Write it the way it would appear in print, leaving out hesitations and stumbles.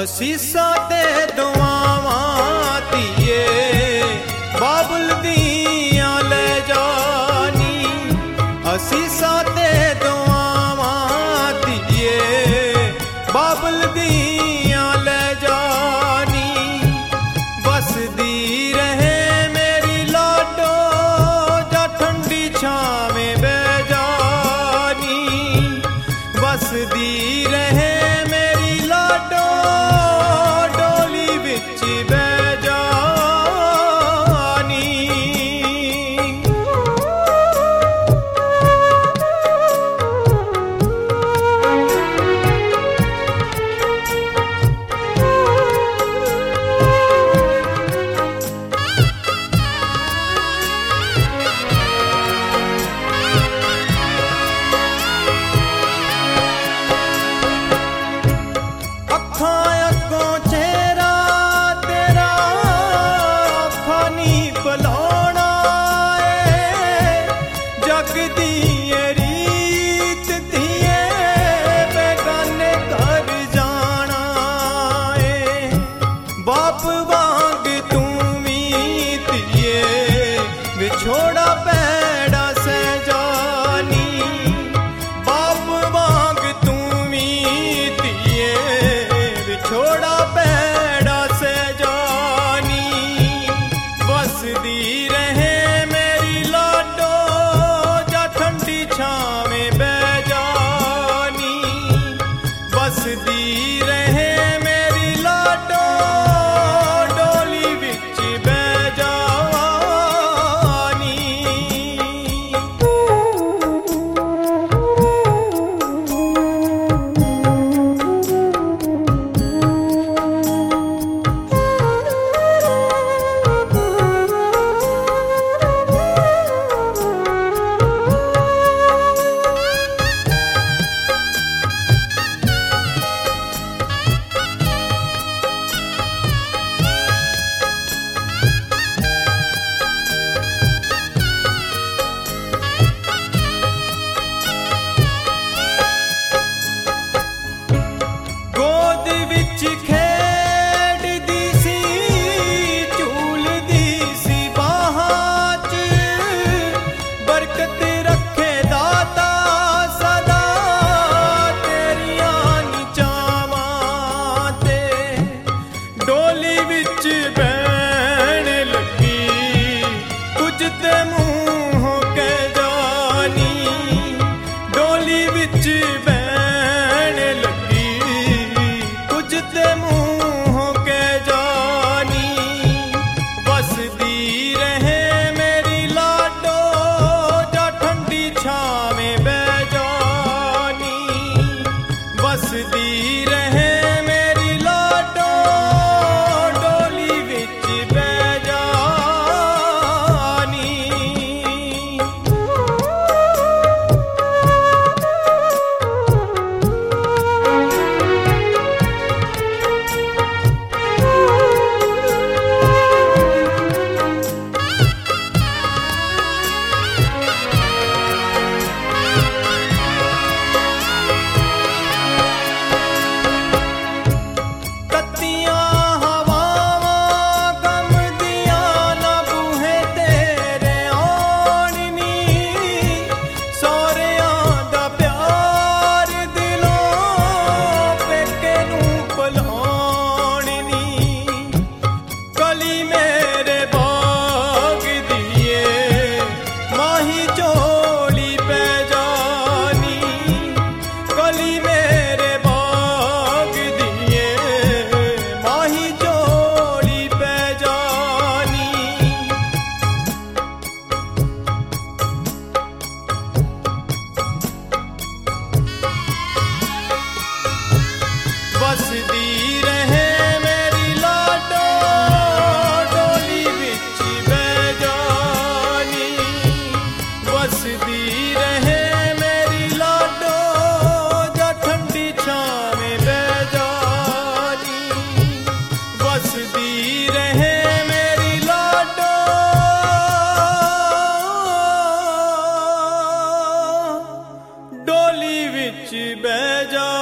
ਅਸੀਸਾਂ ਤੇ ਦੁਆਵਾਂ ਧੀਏ ਬਾਬਲ ਦੀਆਂ ਲੈ ਜਾਨੀ। ਅਸੀਸਾਂ ਤੇ ਦੁਆਵਾਂ ਧੀਏ ਬਾਬਲ ਦੀਆਂ ਲੈ ਜਾਨੀ। ਵਸਦੀ ਰਹੇ ਮੇਰੀ ਲਾਡੋ ਜਾਂ ਠੰਡੀ ਛਾਵੇਂ ਬਹਿ ਜਾਨੀ। ਵਸਦੀ ਰਹੇ ਮੇਰੀ ਲਾਡੋ ਡੋਲੀ ਵਿੱਚ ਬਹਿ ਜਾਨੀ। ਵਿਛੋੜਾ ਪੈੜਾ ਸਹਿਜਾਨੀ। ਬਾਪ ਵਾਂਗ ਤੂੰ ਵੀ ਧੀਏ ਵਿਛੋੜਾ ਪੈੜਾ ਸਹਿਜਾਨੀ। ਵਸਦੀ ਰਹੇ ਮੇਰੀ ਲਾਡੋ ਜਾਂ ਠੰਡੀ ਛਾਵੇਂ ਬਹਿ ਜਾਨੀ। ਵਸਦੀ ਰਹੇ ਮੇਰੀ ਲਾਡੋ ਡੋਲੀ ਵਿੱਚ ਬਹਿ ਜਾਨੀ। ਖੇਡਦੀ ਸੀ ਝੂਲਦੀ ਸੀ ਬਾਹਾਂ 'ਚ। ਬਰਕਤ ਰੱਖੇ ਦਾਤਾ ਸਦਾ ਤੇਰੀਆਂ ਨਿਚਾਵਾਂ ਤੇ। ਡੋਲੀ ਵਿੱਚ ਬਹਿਣ ਲੱਗੀ ਕੁਝ ਤੇ ਮੂੰਹੋਂ ਕਹਿ ਜਾਨੀ। ਡੋਲੀ ਵਿੱਚ ਬਹਿਣ ਲੱਗੀ ਤੇ ਮੂੰਹੋਂ ਕਹਿ ਜਾਨੀ। ਵਸਦੀ ਰਹੇ ਮੇਰੀ ਲਾਡੋ ਜਾਂ ਠੰਡੀ ਛਾਵੇਂ ਬਹਿ ਜਾਨੀ। ਵਸਦੀ ਰਹੇ ਮੇਰੀ ਲਾਡੋ ਡੋਲੀ ਵਿੱਚ ਬਹਿ ਜਾਨੀ। ਵਸਦੀ ਰਹੇ ਮੇਰੀ ਲਾਡੋ ਡੋਲੀ ਵਿੱਚ ਬਹਿ ਜਾਨੀ। ਵਸਦੀ ਰਹੇ ਮੇਰੀ ਲਾਡੋ ਜਾਂ ਠੰਡੀ ਛਾਵੇਂ ਬਹਿ ਜਾਨੀ। ਵਸਦੀ ਰਹੇ ਮੇਰੀ ਲਾਡੋ ਡੋਲੀ ਵਿੱਚ ਬਹਿ ਜਾਨੀ।